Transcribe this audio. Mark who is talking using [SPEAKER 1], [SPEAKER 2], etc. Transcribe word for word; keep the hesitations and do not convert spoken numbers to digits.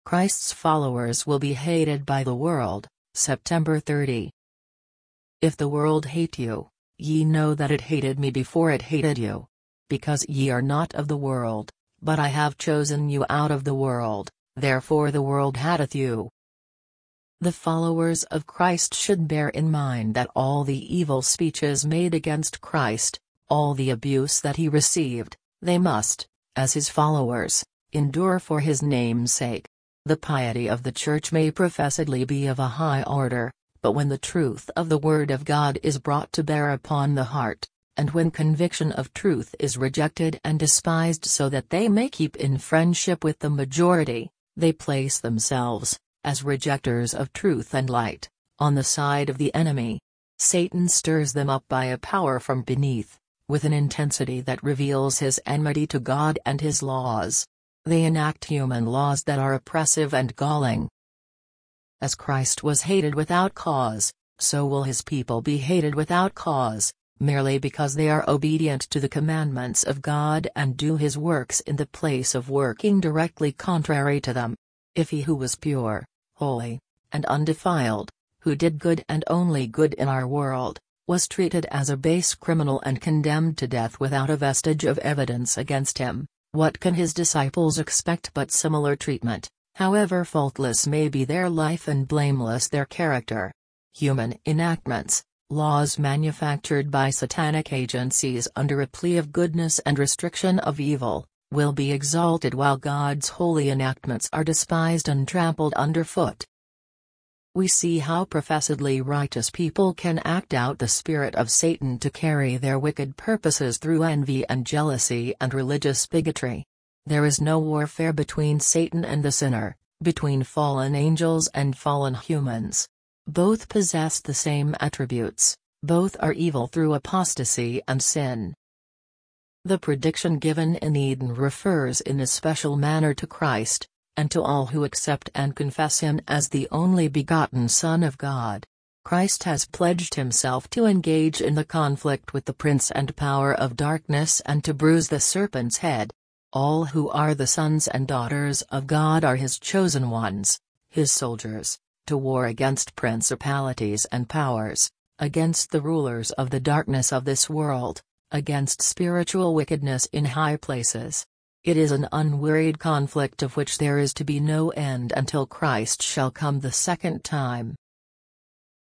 [SPEAKER 1] Christ's followers will be hated by the world. September thirtieth. If the world hate you, ye know that it hated me before it hated you. Because ye are not of the world, but I have chosen you out of the world, therefore the world hateth you. The followers of Christ should bear in mind that all the evil speeches made against Christ, all the abuse that he received, they must, as his followers, endure for his name's sake. The piety of the Church may professedly be of a high order, but when the truth of the Word of God is brought to bear upon the heart, and when conviction of truth is rejected and despised so that they may keep in friendship with the majority, they place themselves, as rejectors of truth and light, on the side of the enemy. Satan stirs them up by a power from beneath, with an intensity that reveals his enmity to God and his laws. They enact human laws that are oppressive and galling. As Christ was hated without cause, so will his people be hated without cause, merely because they are obedient to the commandments of God and do his works in the place of working directly contrary to them. If he who was pure, holy, and undefiled, who did good and only good in our world, was treated as a base criminal and condemned to death without a vestige of evidence against him, what can his disciples expect but similar treatment, however faultless may be their life and blameless their character? Human enactments, laws manufactured by satanic agencies under a plea of goodness and restriction of evil, will be exalted while God's holy enactments are despised and trampled underfoot. We see how professedly righteous people can act out the spirit of Satan to carry their wicked purposes through envy and jealousy and religious bigotry. There is no warfare between Satan and the sinner, between fallen angels and fallen humans. Both possess the same attributes, both are evil through apostasy and sin. The prediction given in Eden refers in a special manner to Christ, and to all who accept and confess him as the only begotten Son of God. Christ has pledged himself to engage in the conflict with the prince and power of darkness and to bruise the serpent's head. All who are the sons and daughters of God are his chosen ones, his soldiers, to war against principalities and powers, against the rulers of the darkness of this world, against spiritual wickedness in high places. It is an unwearied conflict of which there is to be no end until Christ shall come the second time.